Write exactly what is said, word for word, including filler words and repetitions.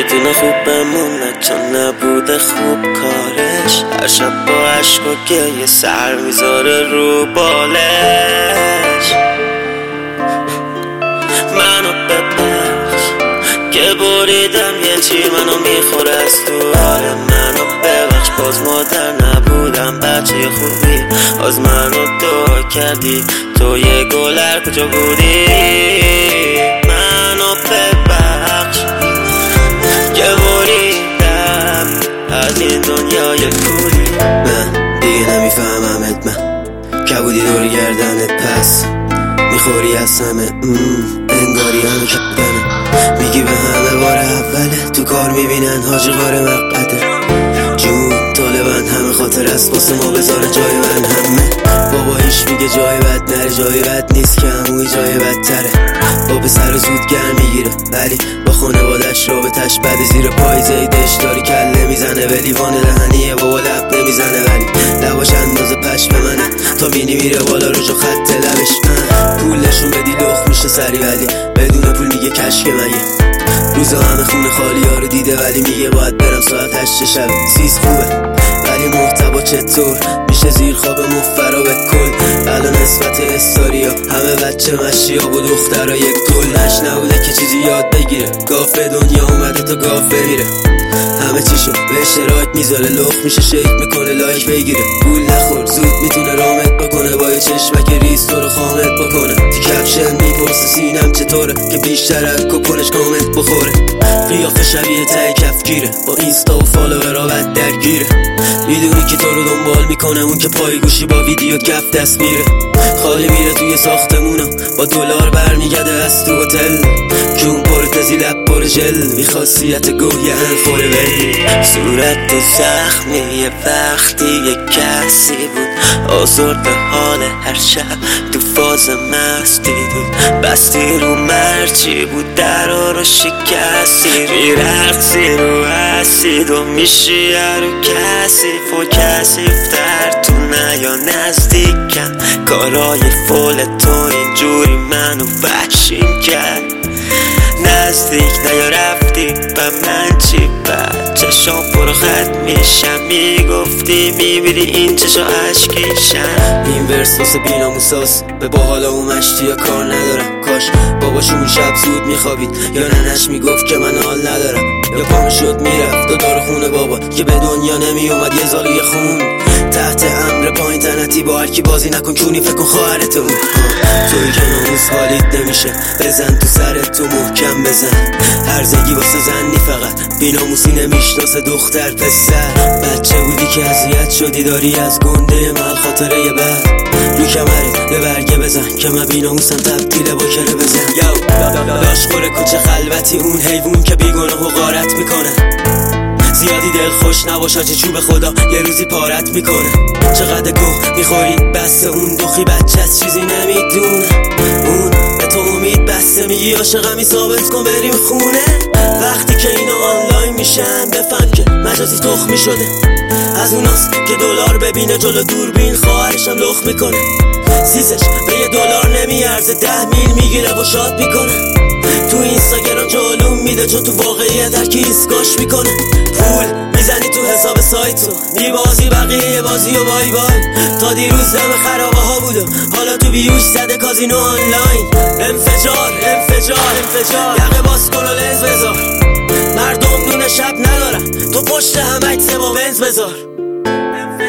میتونه خوب بمونه چون نبوده خوب کارش. هر شب با عشق و گریه سر میذاره رو بالش. منو ببخش که بریدم یه چی منو میخوره از تو. آره منو ببخش باز مادر نبودم بچه خوبی. باز منو دعا کردی تو یه گلر کجا بودی. منو ببخش که بریدم از این دنیای کولی. من دیگه نمیفهممت، من کبودی دور گردنت پس میخوری از همه انگاری همه کردنه. میگی به همه بار اوله تو کار میبینن حاجی غار مقعده. جون طالبن همه خاطر است واسه ما بذاره جای من همه. بابایش میگه جای بد نره جای بد نیست که هموی جای بدتره. با پسر زود گرم میگیره ولی با خانوادش رابطش بده. زیر پای زیدش داری کله میزنه به لیوان دهنیه بابا لب نمیزنه ولی لباش اندازه پش به منه تا بینی میره بالا رو جو خط لبش. پولشون بدی لخ میشه سری ولی بدون پول میگه کشک مگه. روزا همه خونه خالی ها رو دیده ولی میگه باید برم ساعت هشت شب. سیز خوبه ولی محتوا چطور میشه زیر خواب مفرا به کل. الان نسبت استاریا همه بچه مشیا و دخترها یک گل. نش نبوده که چیزی یاد بگیره گاف به دنیا اومده تا گاف بمیره. همه چیشو به اشتراک میذاره لخ میشه شیک میکنه لایک بگیره. پول نخور زود میتونه رامت بکنه با یه چشمک ریز تو رو خامت بکنه. تو کپشن میپرسه سینم چطوره که بیشتر از کپونش کامنت بخوره. قیافه شبیه ته کفگیره با اینستا و فالوورا بد درگیره. میدونی که تو رو دنبال میکنه اون که پای گوشی با ویدیو گف دست میره. خالی میره توی ساختمونا با دلار برمیگرده از تو هتل. جون پرتزی لب پر ژل بی خاصیت گوه یه انخوره بری. صورت تو زخمی یه وقتی یه کسی بود آزرد حال هر شب تو فاز مستی بود. بستی رو مرچی بود درا رو شکستی. میرقصی رو اسید و میشی رو کسیف و کسیفتر تو نیا نزدیکم. کارای فول تو اینجوری منو وحشیم کرد. نزدیک نیا رفتی و من چی بد چشام پر خط میشم. میگفتی میبینی این چشا عشقیشم. این ورس واسه بیناموساس به باحالا و مشتی یا کار ندارم. کاش باباشون شب زود میخوابید یا ننش میگفت که من حال ندارم. یا پام شد میرفت و دار خونه بابا که به دنیا نمیومد یه زالوی خون. تحت امر پایین تنتی با هرکی بازی نکن کونی فکر کن خواهرت اون. توی که ناموس حالیت نمیشه بزن تو سرت تو محکم بزن. هرزگی واسه زنی فقط بیناموسی نمیشناسه دختر پسر. بچه بودی که اذیت شدی داری از گنده من خاطره یه بد. رو کمره یه برگه بزن که من بیناموسم تبدیل با کله بزن. یو لاشخور کوچه خلوتی اون حیوون که بیگناه و غارت میکنه. زیادی دل خوش نباش آجی چوب خدا یه روزی پارت میکنه. چقدر گوه میخوری بس اون دخی بچه از چیزی نمیدونه. اون به تو امید بسته میگی عاشقمی ثابت کن بریم خونه. وقتی که اینا آنلاین میشن بفهم که مجازی تخمی شده. از اوناست که دلار ببینه جلو دوربین خواهرشم لخ میکنه. سیزش به یه دلار نمیارزه ده میل میگیره و شاد میکنه. تو اینستاگرام جلوم میده چون تو واقعیت هرکی ایسکاش میکنه. پول میزنی تو حساب سایتو میبازی بقیه بازی و بای بای. تا دیروز دم خرابه ها بودم حالا تو بیوش زده کازینو آنلاین. انفجار انفجار انفجار یقه باز کن و لنز بذار. مردم نون شب ندارن تو پشت همک سه با بنز بذار.